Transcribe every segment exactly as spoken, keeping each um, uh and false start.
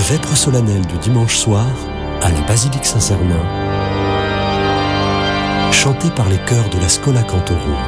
vêpres solennelles du dimanche soir à la basilique Saint-Cernin, chanté par les chœurs de la Schola Cantorum.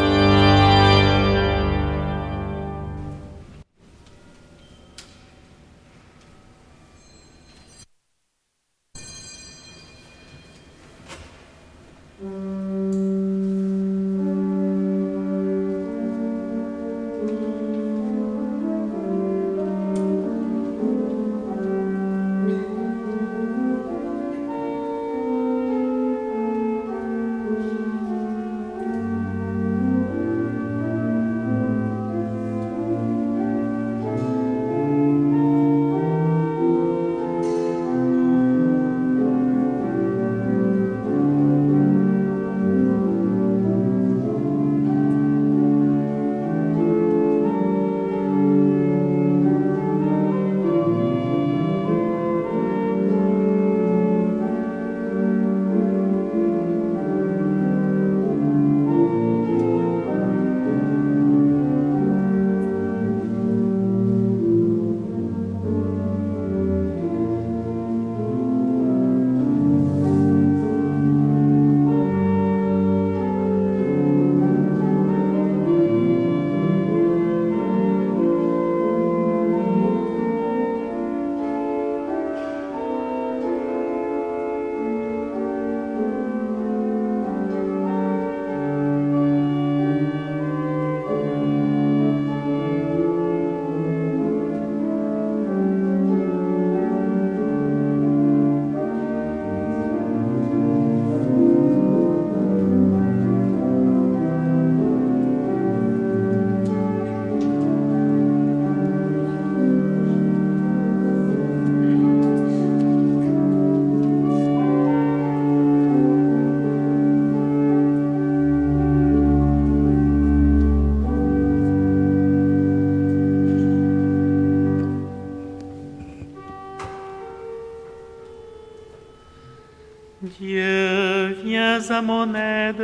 Dieu, viens à mon aide.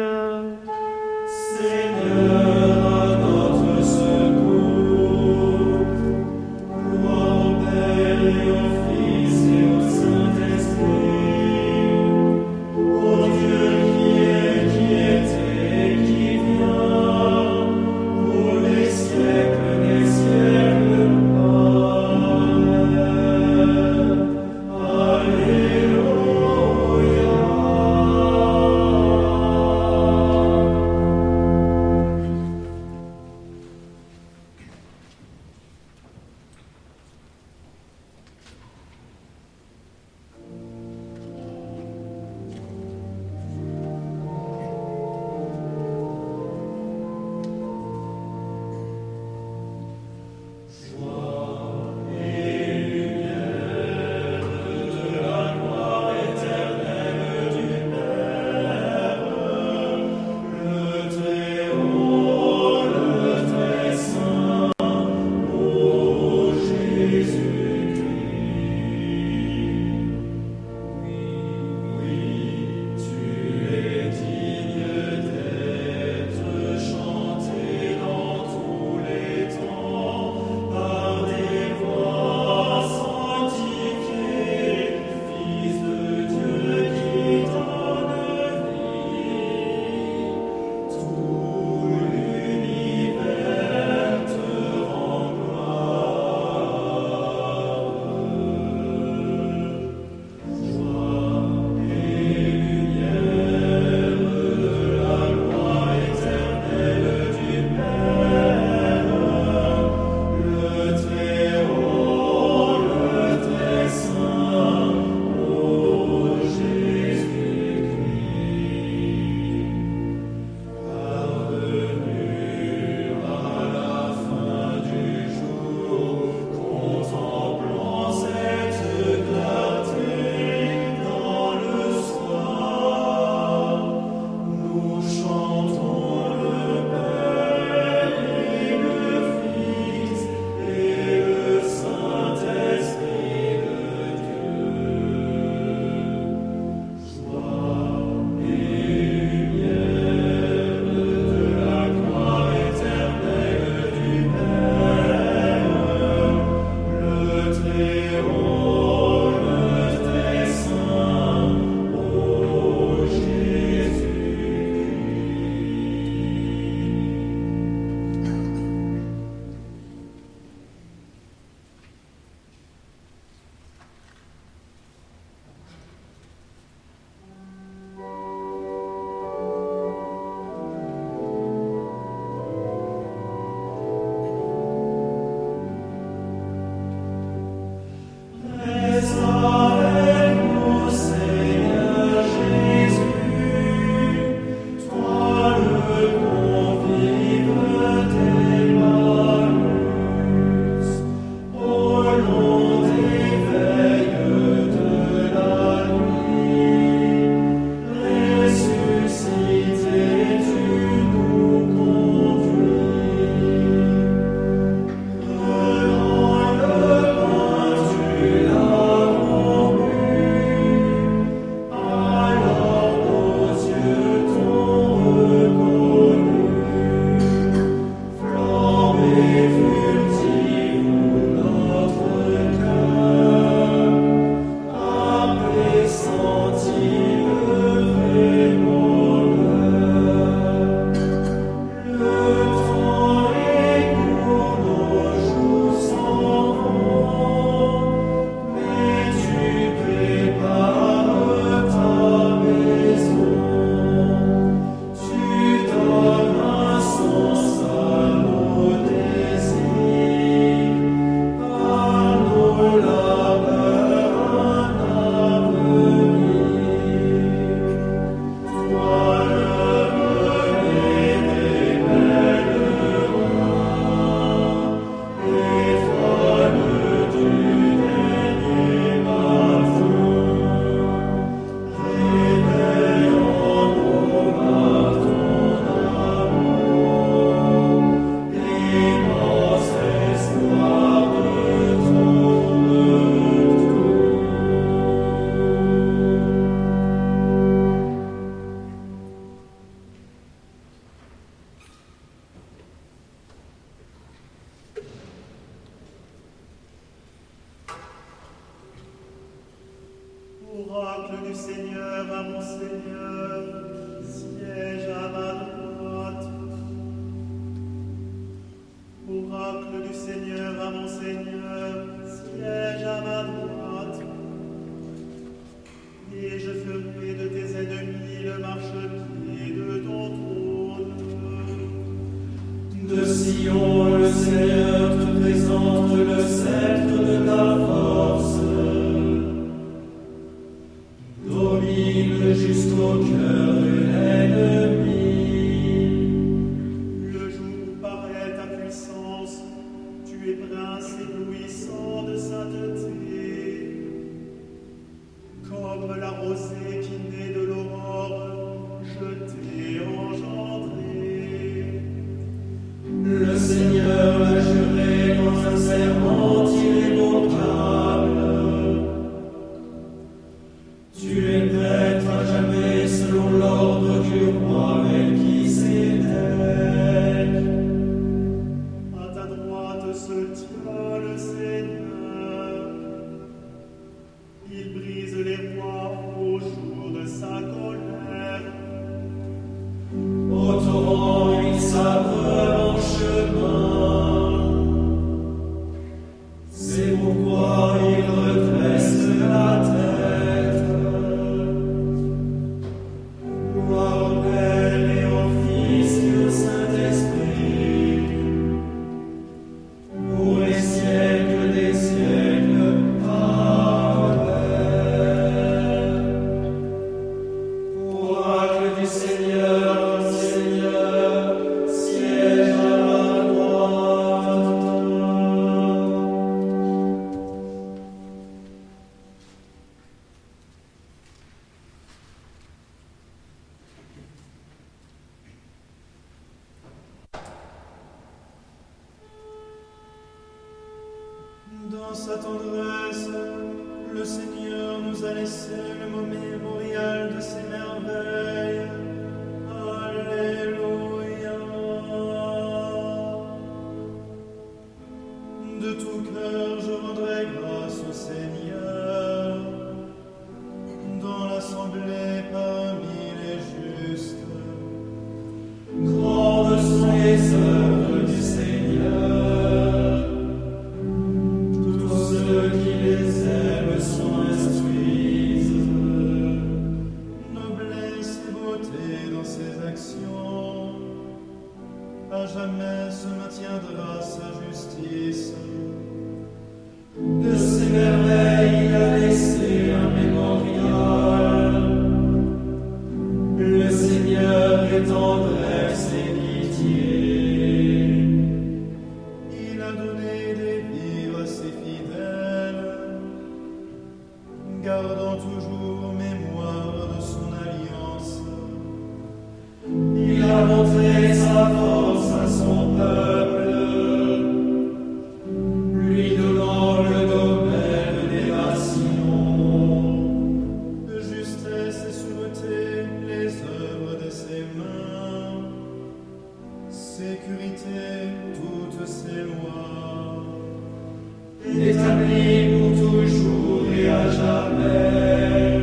Seigneur, à notre secours. Gloire au Père et au Fils et au Saint-Esprit. Ô Dieu qui est, qui était, qui vient, pour les siècles des siècles. Amen. Alléluia. Oracle du Seigneur à mon Seigneur, siège à ma droite. Oracle du Seigneur à mon Seigneur, siège à ma droite. Et je ferai de tes ennemis le marchepied de ton trône. De Sion, le Seigneur te présente le sceptre de ta force. Domine jusqu'au cœur de l'ennemi. Le jour où paraît ta puissance, tu es prince éblouissant de sainteté. Comme la rosée qui naît de l'aurore, je t'ai engendré. Le Seigneur l'a juré dans un serment irrévocable. Tu es prêtre à jamais selon l'ordre du roi Melchisédek. À ta droite se tient le Seigneur. Il brise les rois au jour de sa colère. Au torrent, il s'abreuve en chemin. C'est pourquoi il redresse la tête. Gloire au Père et au Fils et au Saint-Esprit, pour les siècles des siècles. Amen. Oracle du Seigneur, Seigneur, siège à ma droite. Dans sa tendresse, le Seigneur nous a laissé le mot mémorial de ses merveilles. Alléluia. De tout cœur, je rendrai grâce au Seigneur, dans l'assemblée parmi les justes. Grandes sont les œuvres du Seigneur. Tous ceux qui les aiment sont instruisent. Noblesse et beauté dans ses actions. À jamais se maintiendra sa justice. De ses merveilles, il a laissé un mémorial. Le Seigneur est tendresse et pitié. Il a donné des vivres à ses fidèles, gardant toujours mémoire de son alliance. Il a montré sa force à son peuple, lui donnant le domaine des nations. De justesse et sûreté, les œuvres de ses mains. Sécurité, toutes ses lois. Établies pour toujours et à jamais.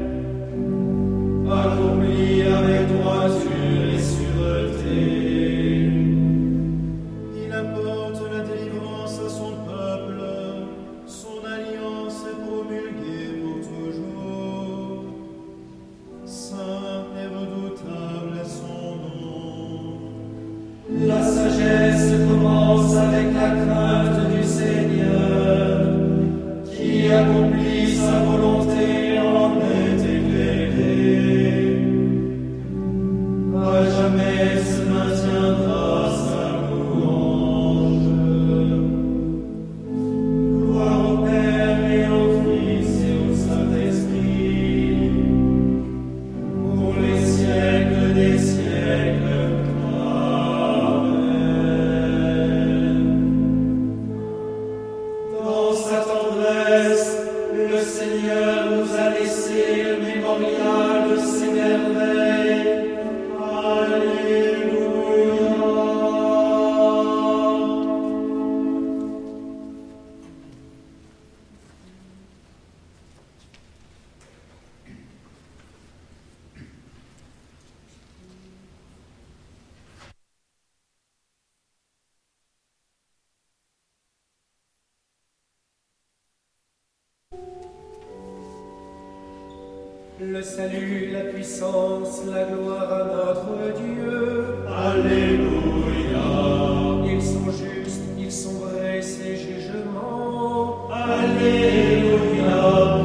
Accomplis avec droiture et sûreté. Il apporte la délivrance à son peuple. Son alliance est promulguée pour toujours. Saint et redoutable est son nom. La sagesse commence avec la crainte du Seigneur, qui accomplit sa volonté en est éclairé. À jamais se maintiendra sa louange. Gloire au Père et au Fils et au Saint-Esprit, pour les siècles des siècles. Amen. Dans sa tendresse, le Seigneur nous a laissé le mémorial de ses merveilles. Alléluia. Le salut, la puissance, la gloire à notre Dieu. Alléluia. Ils sont justes, ils sont vrais, ces jugements. Alléluia.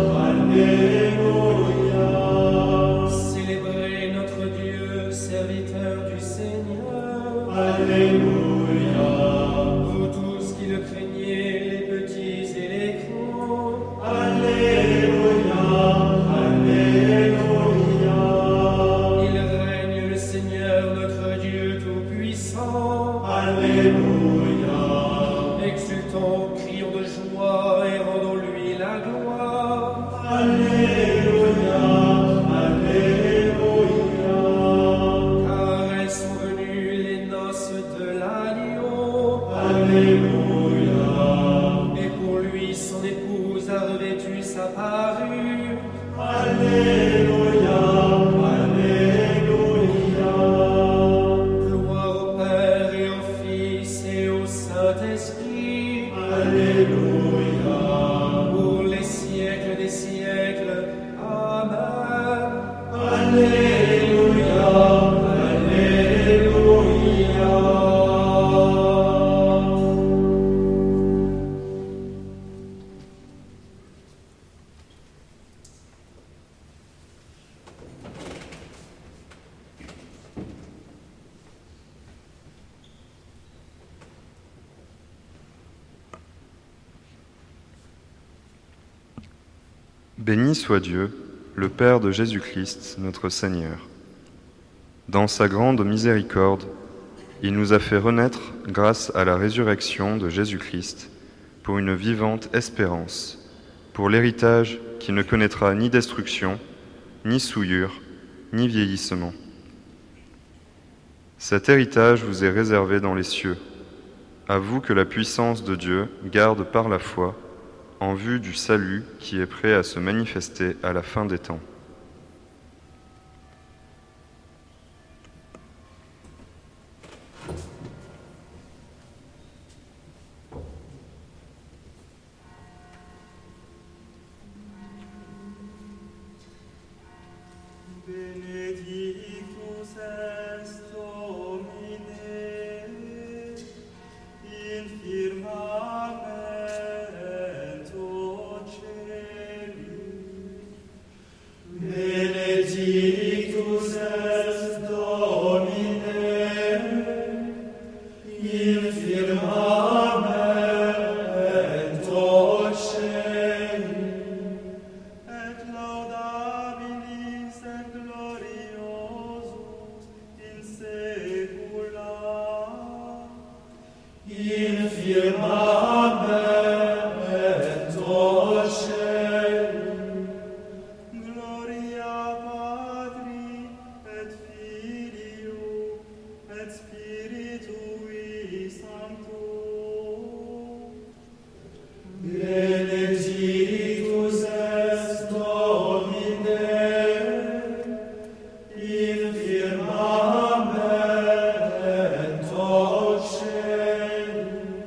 Alléluia. Célébrez notre Dieu, serviteur du Seigneur. Alléluia. Vous tous qui le craignez, les petits et les grands. Alléluia. Alléluia. Il règne le Seigneur, notre Dieu tout-puissant. Alléluia. Exultons, crions de joie et rendons-lui la gloire. Alléluia. Alléluia. Car elles sont venues les noces de l'agneau. Alléluia. Et pour lui, son épouse a revêtu sa parure. Alléluia. Alléluia. Gloire au Père et au Fils et au Saint-Esprit. Alléluia. Pour les siècles des siècles. Amen. Alléluia. Alléluia. Béni soit Dieu, le Père de Jésus-Christ, notre Seigneur. Dans sa grande miséricorde, il nous a fait renaître grâce à la résurrection de Jésus-Christ pour une vivante espérance, pour l'héritage qui ne connaîtra ni destruction, ni souillure, ni vieillissement. Cet héritage vous est réservé dans les cieux, à vous que la puissance de Dieu garde par la foi en vue du salut qui est prêt à se manifester à la fin des temps. Benedictus est Domine, in firmamento celi. Benedictus est Domine, in firmamento celi. Et laudabilis et gloriosus in saecula. In firmamento celi. Gloria Patri et Filio et Spiritui Sancto. Benedictus est Domine, in firmamento celi.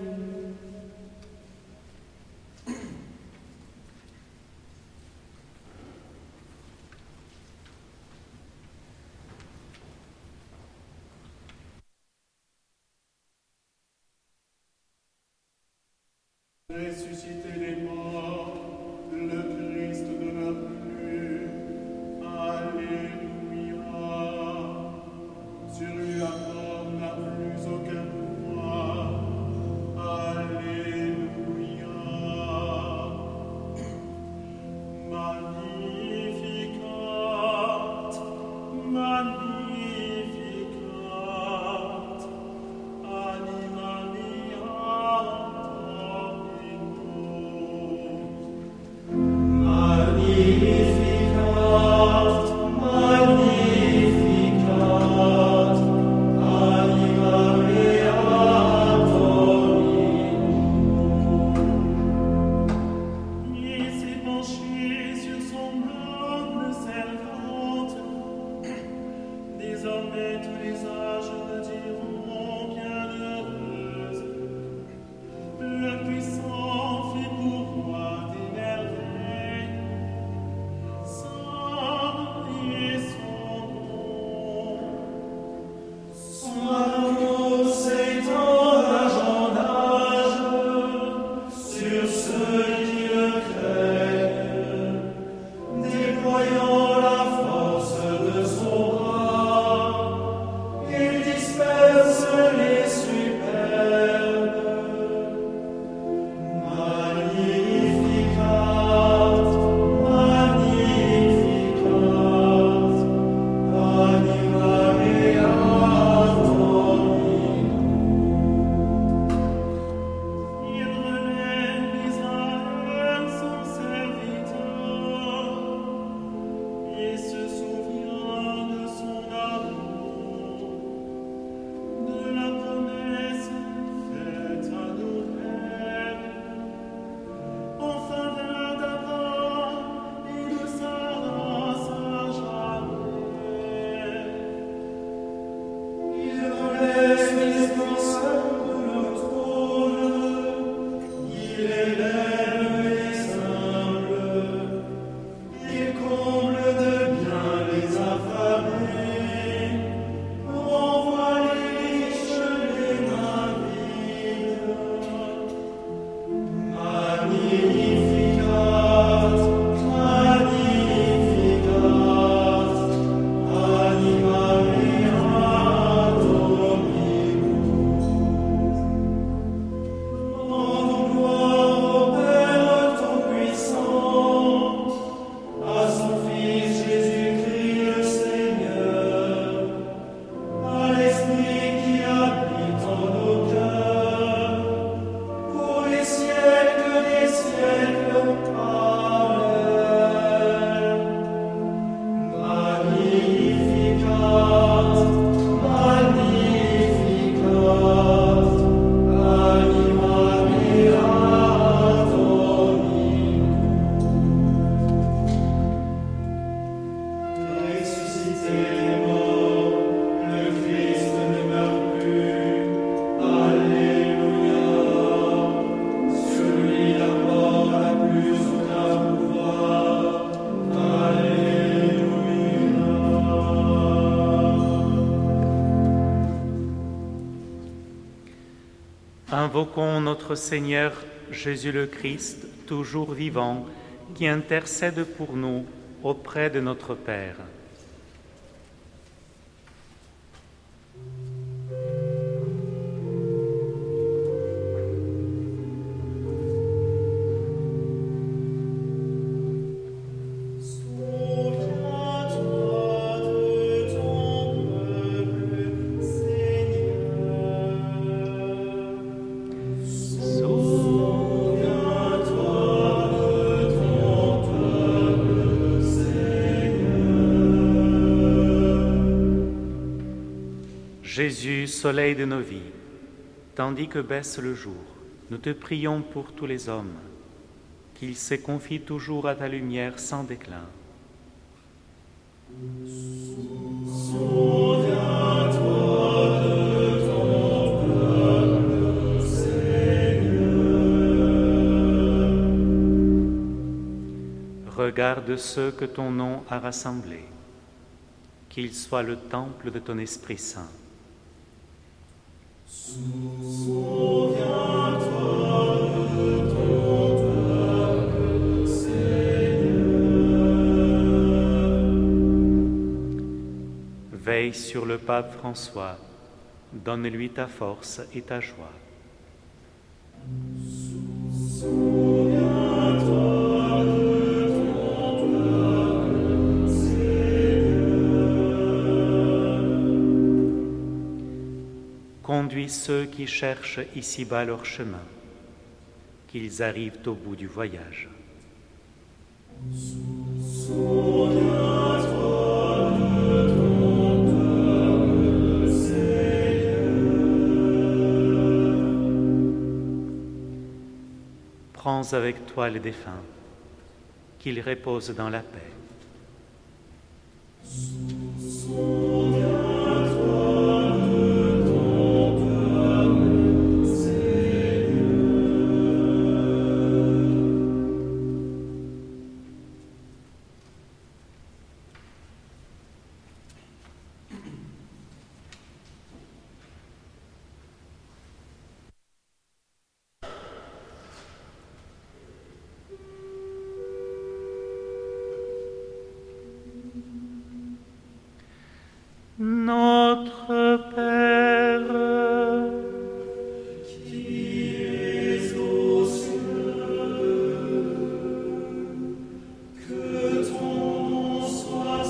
Ressuscitez les morts, le Christ ne meurt plus. Alléluia. Sur lui la mort n'a plus aucun pouvoir. Alléluia. Magnificat, magnificat, anima mia in Invoquons notre Seigneur Jésus le Christ, toujours vivant, qui intercède pour nous auprès de notre Père. Jésus, soleil de nos vies, tandis que baisse le jour, nous te prions pour tous les hommes, qu'ils se confient toujours à ta lumière sans déclin. Souviens-toi de ton peuple, Seigneur. Regarde ceux que ton nom a rassemblés, qu'ils soient le temple de ton Esprit Saint. Souviens-toi de ton peuple, Seigneur. Veille sur le pape François, donne-lui ta force et ta joie. Souviens-toi de ton peuple, Seigneur. Conduis ceux qui cherchent ici-bas leur chemin, qu'ils arrivent au bout du voyage. Souviens-toi de ton peuple, Seigneur. Prends avec toi les défunts, qu'ils reposent dans la paix. Notre Père, Qui es aux cieux, que ton nom soit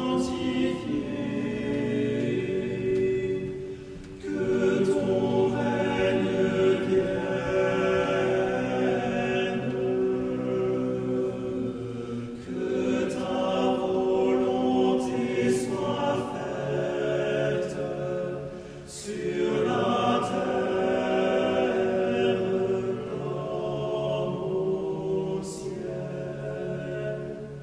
sanctifié, que ton règne vienne, que ta volonté soit faite sur la terre comme au ciel.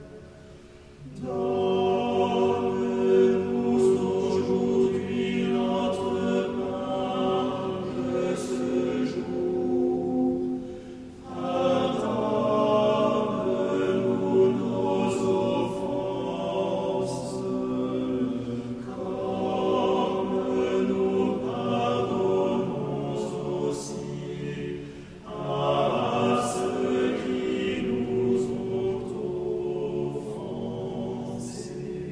Donne-nous aujourd'hui notre pain de ce jour. Pardonne-nous nos offenses, comme nous pardonnons aussi à ceux qui nous ont offensés.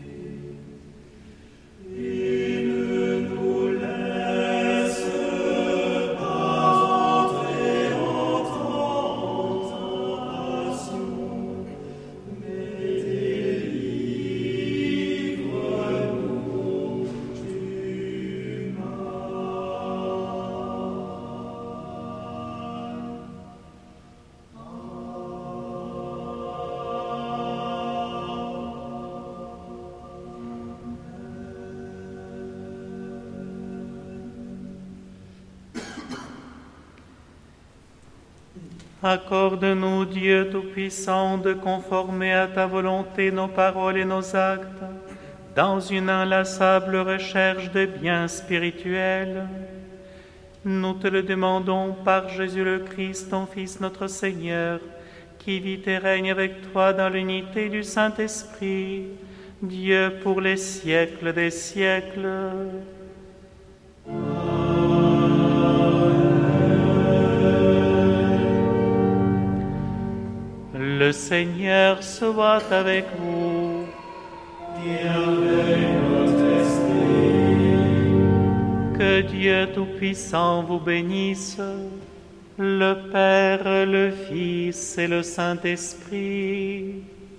Et ne nous laisse pas entrer en tentation, mais délivre-nous du accorde-nous, Dieu Tout-Puissant, de conformer à ta volonté nos paroles et nos actes, dans une inlassable recherche de biens spirituels. Nous te le demandons par Jésus le Christ, ton Fils notre Seigneur, qui vit et règne avec toi dans l'unité du Saint-Esprit, Dieu pour les siècles des siècles. Amen. Le Seigneur soit avec vous. Et avec votre esprit. Que Dieu Tout-Puissant vous bénisse, le Père, le Fils et le Saint-Esprit.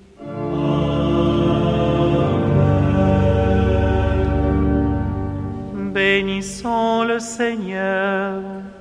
Amen. Bénissons le Seigneur.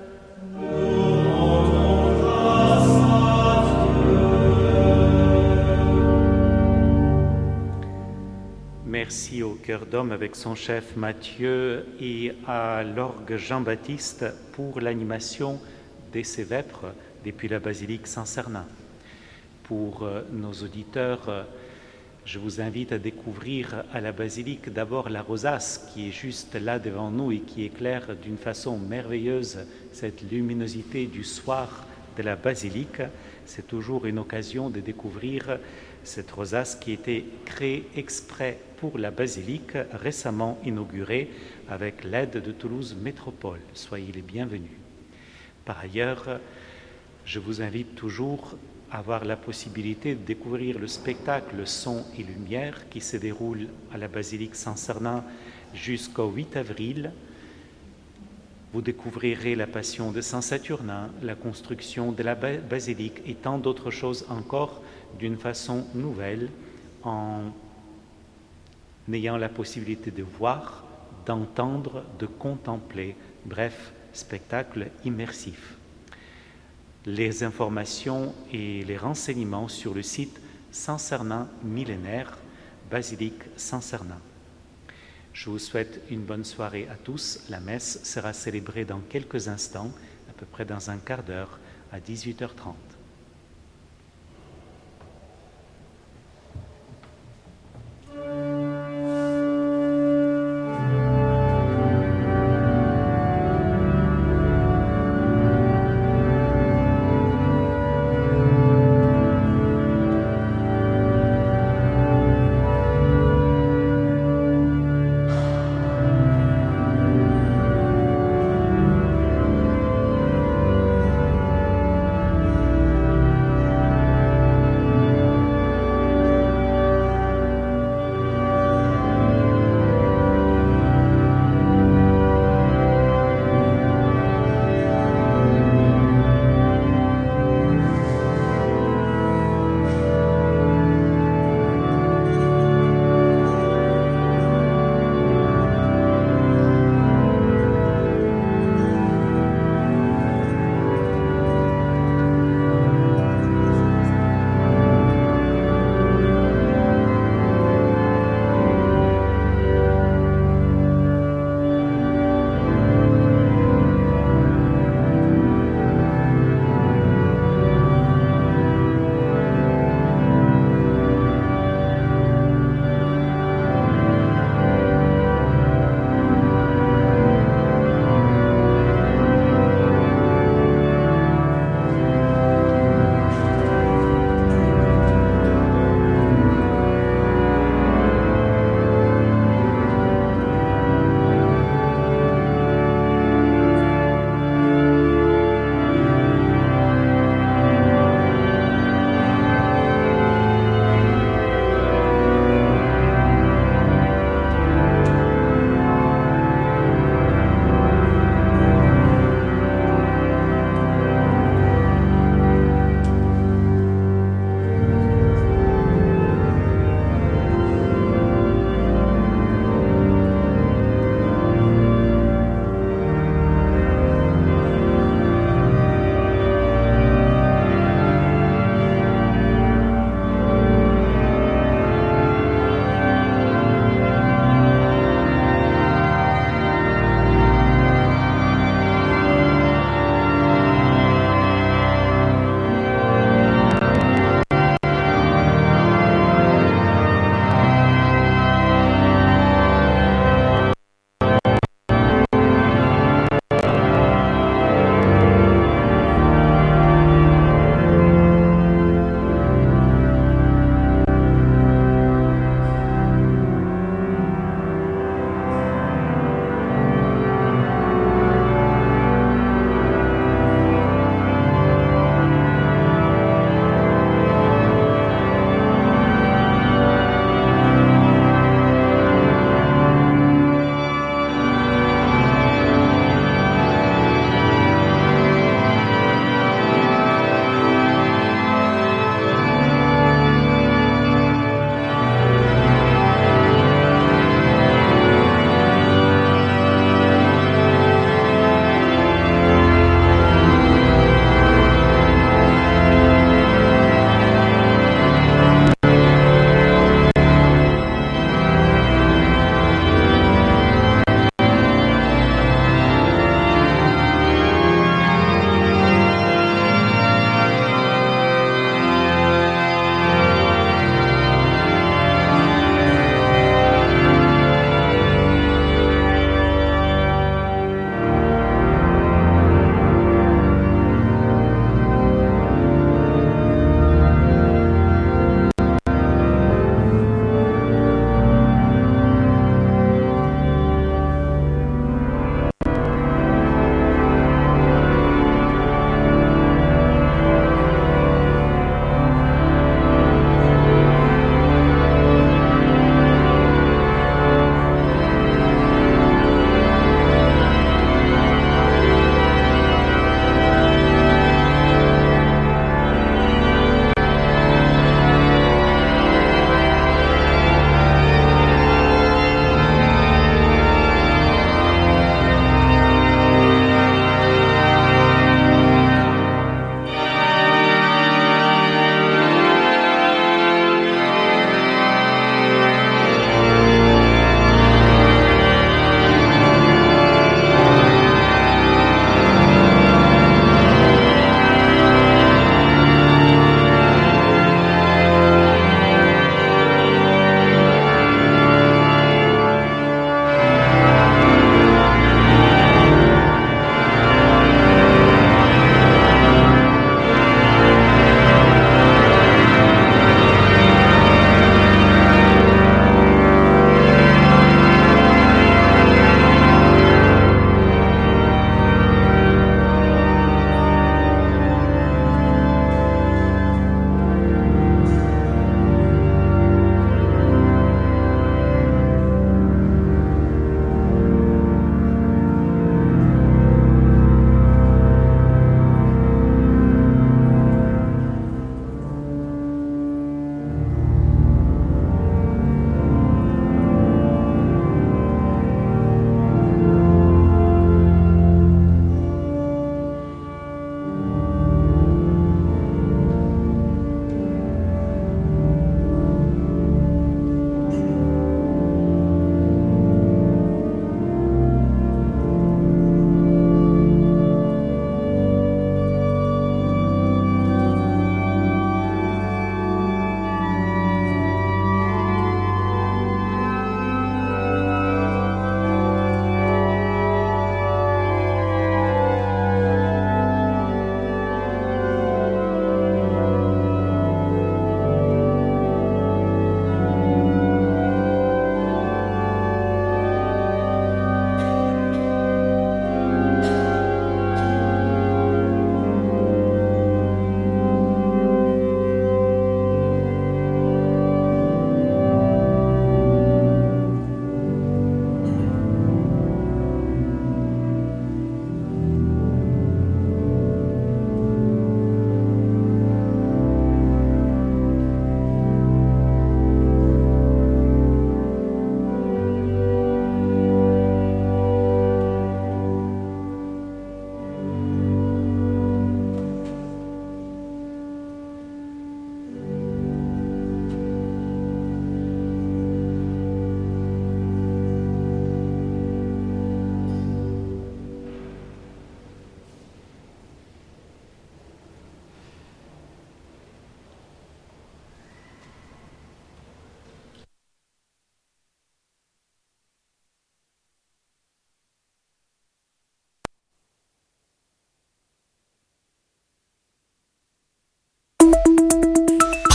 Merci au Cœur d'Homme avec son chef Mathieu et à l'orgue Jean-Baptiste pour l'animation des ces vêpres depuis la basilique Saint-Cernin. Pour nos auditeurs, je vous invite à découvrir à la basilique d'abord la rosace qui est juste là devant nous et qui éclaire d'une façon merveilleuse cette luminosité du soir de la basilique. C'est toujours une occasion de découvrir cette rosace qui a été créée exprès pour la basilique, récemment inaugurée avec l'aide de Toulouse Métropole. Soyez les bienvenus. Par ailleurs, je vous invite toujours à avoir la possibilité de découvrir le spectacle Son et Lumière qui se déroule à la basilique Saint-Cernin jusqu'au huit avril. Vous découvrirez la passion de Saint-Saturnin, la construction de la basilique et tant d'autres choses encore d'une façon nouvelle en ayant la possibilité de voir, d'entendre, de contempler. Bref, spectacle immersif. Les informations et les renseignements sur le site Saint-Cernin millénaire, basilique Saint-Cernin. Je vous souhaite une bonne soirée à tous. La messe sera célébrée dans quelques instants, à peu près dans un quart d'heure, à dix-huit heures trente.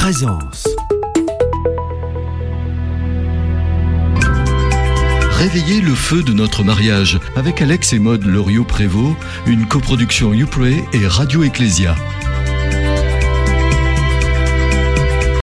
présence. Réveillez le feu de notre mariage avec Alex et Maude Loriot-Prévost, une coproduction YouPray et Radio Ecclesia.